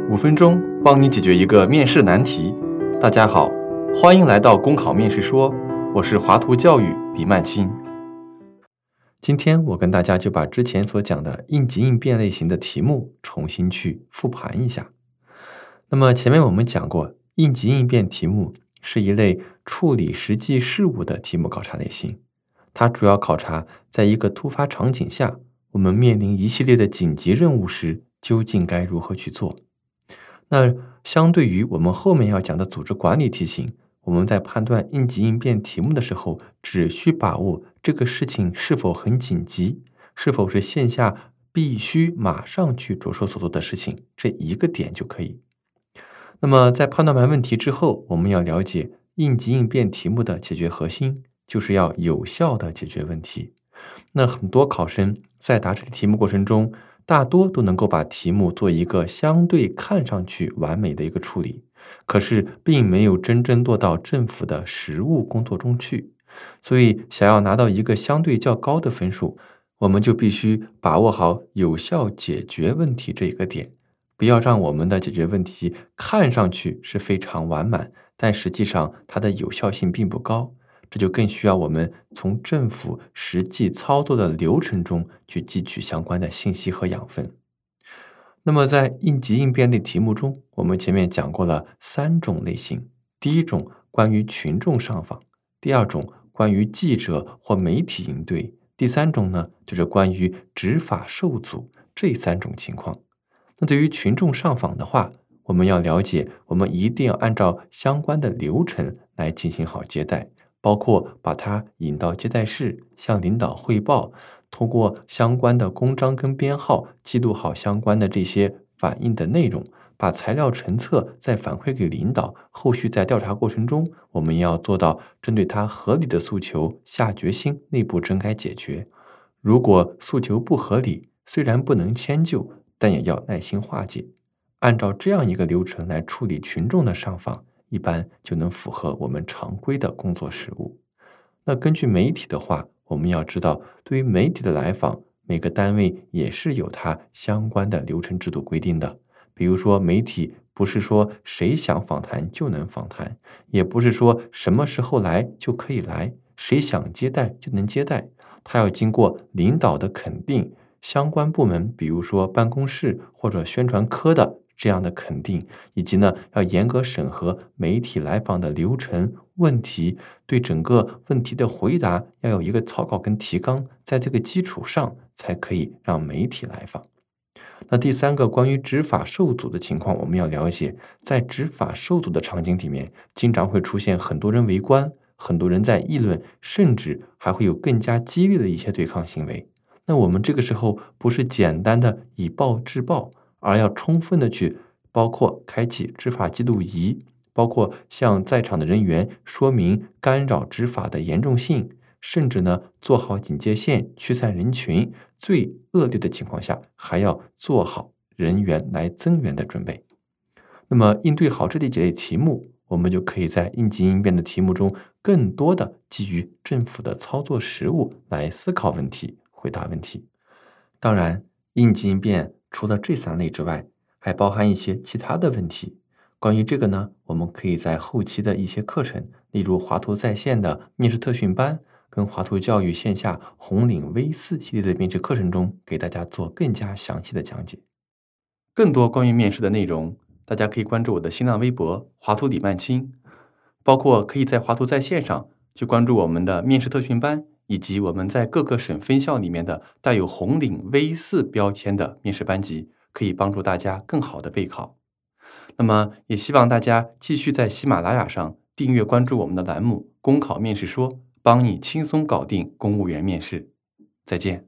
5分钟帮你解决一个面试难题。大家好，欢迎来到公考面试说，我是华图教育李曼青。今天我跟大家就把之前所讲的应急应变类型的题目重新去复盘一下。那么前面我们讲过，应急应变题目是一类处理实际事务的题目考察类型，它主要考察在一个突发场景下，我们面临一系列的紧急任务时，究竟该如何去做。那相对于我们后面要讲的组织管理题型，我们在判断应急应变题目的时候，只需把握这个事情是否很紧急，是否是线下必须马上去着手所做的事情，这一个点就可以。那么在判断完问题之后，我们要了解应急应变题目的解决核心，就是要有效的解决问题。那很多考生在答这题目过程中，大多都能够把题目做一个相对看上去完美的一个处理，可是并没有真正落到政府的实务工作中去。所以想要拿到一个相对较高的分数，我们就必须把握好有效解决问题这一个点，不要让我们的解决问题看上去是非常完满，但实际上它的有效性并不高。这就更需要我们从政府实际操作的流程中去汲取相关的信息和养分。那么在应急应变类题目中，我们前面讲过了3种类型。第一种关于群众上访，第二种关于记者或媒体应对，第三种呢就是关于执法受阻，这3种情况。那对于群众上访的话，我们要了解，我们一定要按照相关的流程来进行好接待，包括把他引到接待室，向领导汇报，通过相关的公章跟编号记录好相关的这些反映的内容，把材料成册再反馈给领导，后续在调查过程中，我们要做到针对他合理的诉求下决心，内部整改解决。如果诉求不合理，虽然不能迁就，但也要耐心化解。按照这样一个流程来处理群众的上访，一般就能符合我们常规的工作实务。那根据媒体的话，我们要知道，对于媒体的来访，每个单位也是有它相关的流程制度规定的。比如说，媒体不是说谁想访谈就能访谈，也不是说什么时候来就可以来，谁想接待就能接待。它要经过领导的肯定，相关部门，比如说办公室或者宣传科的这样的肯定，以及呢要严格审核媒体来访的流程、问题，对整个问题的回答要有一个草稿跟提纲，在这个基础上才可以让媒体来访。那第3个关于执法受阻的情况，我们要了解，在执法受阻的场景里面，经常会出现很多人围观，很多人在议论，甚至还会有更加激烈的一些对抗行为。那我们这个时候不是简单的以暴制暴，而要充分的去包括开启执法记录仪，包括向在场的人员说明干扰执法的严重性，甚至呢做好警戒线、驱散人群，最恶劣的情况下还要做好人员来增援的准备。那么应对好这几类题目，我们就可以在应急应变的题目中更多的基于政府的操作实务来思考问题、回答问题。当然，应急应变除了这3类之外，还包含一些其他的问题。关于这个呢，我们可以在后期的一些课程，例如华图在线的面试特训班，跟华图教育线下红领 V4 系列的面试课程中，给大家做更加详细的讲解。更多关于面试的内容，大家可以关注我的新浪微博华图李曼青，包括可以在华图在线上去关注我们的面试特训班，以及我们在各个省分校里面的带有红领 V4 标签的面试班级，可以帮助大家更好的备考。那么也希望大家继续在喜马拉雅上订阅关注我们的栏目公考面试说，帮你轻松搞定公务员面试。再见。